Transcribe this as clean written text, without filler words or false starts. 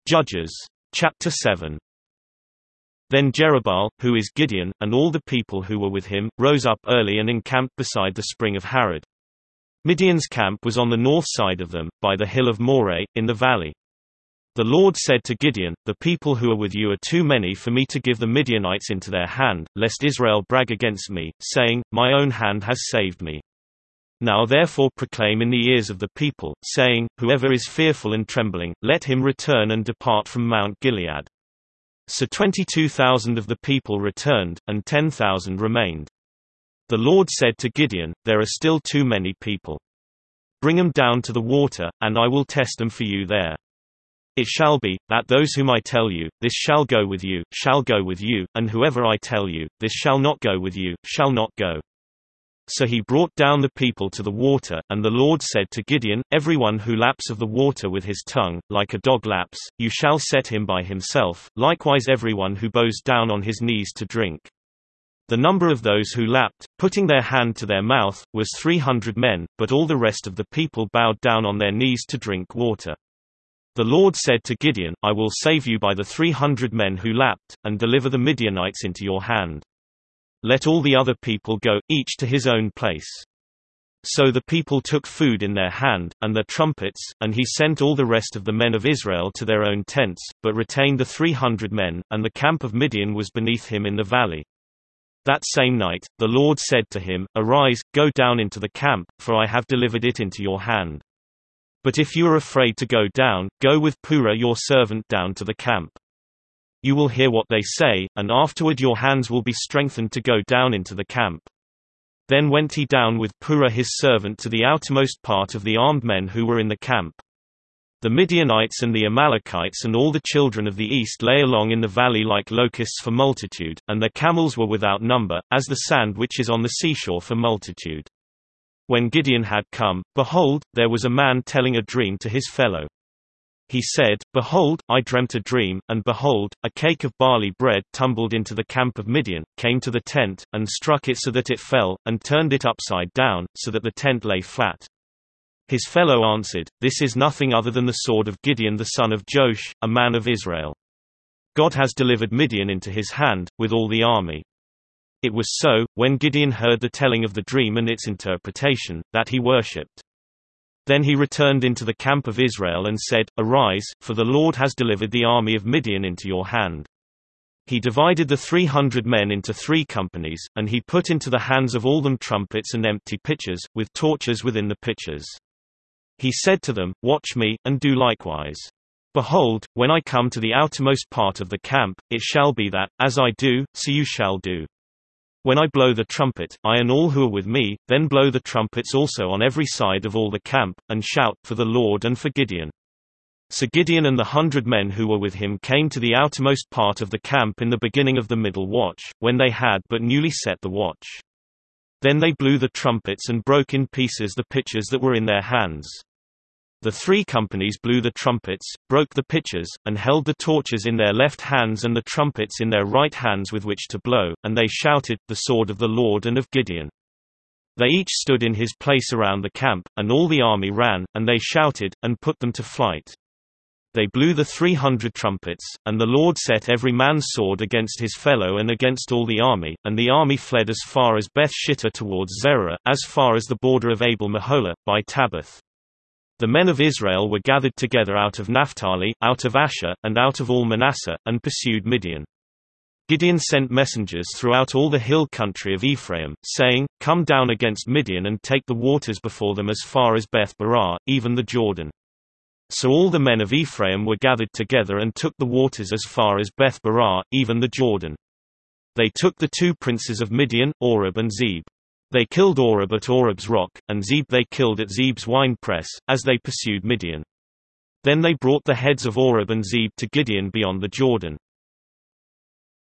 Judges. Chapter 7. Then Jerubbaal, who is Gideon, and all the people who were with him, rose up early and encamped beside the spring of Harod. Midian's camp was on the north side of them, by the hill of Moreh, in the valley. The Lord said to Gideon, "The people who are with you are too many for me to give the Midianites into their hand, lest Israel brag against me, saying, 'My own hand has saved me.' Now therefore proclaim in the ears of the people, saying, 'Whoever is fearful and trembling, let him return and depart from Mount Gilead.'" So 22,000 of the people returned, and 10,000 remained. The Lord said to Gideon, "There are still too many people. Bring them down to the water, and I will test them for you there. It shall be, that those whom I tell you, this shall go with you, and whoever I tell you, this shall not go with you, shall not go." So he brought down the people to the water, and the Lord said to Gideon, "Everyone who laps of the water with his tongue, like a dog laps, you shall set him by himself, likewise everyone who bows down on his knees to drink." The number of those who lapped, putting their hand to their mouth, was 300 men, but all the rest of the people bowed down on their knees to drink water. The Lord said to Gideon, "I will save you by the 300 men who lapped, and deliver the Midianites into your hand. Let all the other people go, each to his own place." So the people took food in their hand, and their trumpets, and he sent all the rest of the men of Israel to their own tents, but retained the 300 men, and the camp of Midian was beneath him in the valley. That same night, the Lord said to him, "Arise, go down into the camp, for I have delivered it into your hand. But if you are afraid to go down, go with Purah your servant down to the camp. You will hear what they say, and afterward your hands will be strengthened to go down into the camp." Then went he down with Purah his servant to the outermost part of the armed men who were in the camp. The Midianites and the Amalekites and all the children of the east lay along in the valley like locusts for multitude, and their camels were without number, as the sand which is on the seashore for multitude. When Gideon had come, behold, there was a man telling a dream to his fellow. He said, "Behold, I dreamt a dream, and behold, a cake of barley bread tumbled into the camp of Midian, came to the tent, and struck it so that it fell, and turned it upside down, so that the tent lay flat." His fellow answered, "This is nothing other than the sword of Gideon the son of Joash, a man of Israel. God has delivered Midian into his hand, with all the army." It was so, when Gideon heard the telling of the dream and its interpretation, that he worshipped. Then he returned into the camp of Israel and said, "Arise, for the Lord has delivered the army of Midian into your hand." He divided the 300 men into 3 companies, and he put into the hands of all them trumpets and empty pitchers, with torches within the pitchers. He said to them, "Watch me, and do likewise. Behold, when I come to the outermost part of the camp, it shall be that, as I do, so you shall do. When I blow the trumpet, I and all who are with me, then blow the trumpets also on every side of all the camp, and shout, for the Lord and for Gideon." So Gideon and the 100 men who were with him came to the outermost part of the camp in the beginning of the middle watch, when they had but newly set the watch. Then they blew the trumpets and broke in pieces the pitchers that were in their hands. The 3 companies blew the trumpets, broke the pitchers, and held the torches in their left hands and the trumpets in their right hands with which to blow, and they shouted, "The sword of the Lord and of Gideon." They each stood in his place around the camp, and all the army ran, and they shouted, and put them to flight. They blew the 300 trumpets, and the Lord set every man's sword against his fellow and against all the army, and the army fled as far as Beth Shittah towards Zerah, as far as the border of Abel Meholah, by Tabbath. The men of Israel were gathered together out of Naphtali, out of Asher, and out of all Manasseh, and pursued Midian. Gideon sent messengers throughout all the hill country of Ephraim, saying, "Come down against Midian and take the waters before them as far as Beth-barah, even the Jordan." So all the men of Ephraim were gathered together and took the waters as far as Beth-barah, even the Jordan. They took the 2 princes of Midian, Oreb and Zeb. They killed Oreb at Oreb's rock, and Zeb they killed at Zeb's winepress, as they pursued Midian. Then they brought the heads of Oreb and Zeb to Gideon beyond the Jordan.